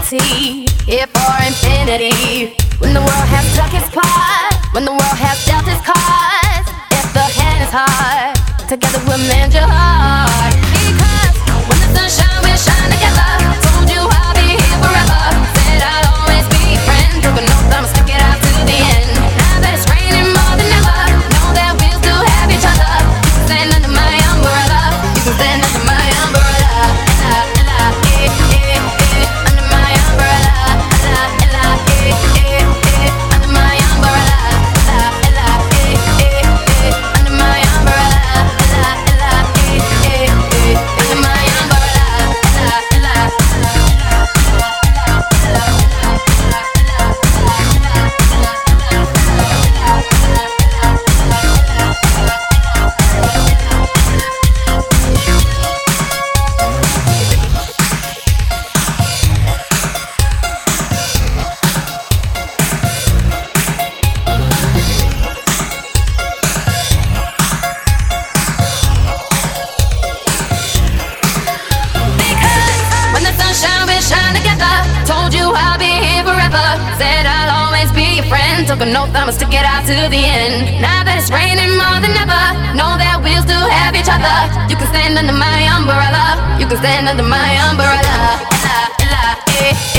eternity, here for infinity. When the world has took its part, when the world has dealt its cards, if the hand is hard, together we'll mend your heart. Because when the sun shines, we'll shine together. Told you I'll be here forever. Said I'll always be your friend. Took an oath, I'ma stick it out to the end. Now that it's raining more than ever, know that we'll still have each other. You can stand under my umbrella. You can stand under my umbrella. Under my umbrella. Under my umbrella. Under my Took an oath, I'ma stick it out to the end. Now that it's raining more than ever, know that we'll still have each other. You can stand under my umbrella. You can stand under my umbrella.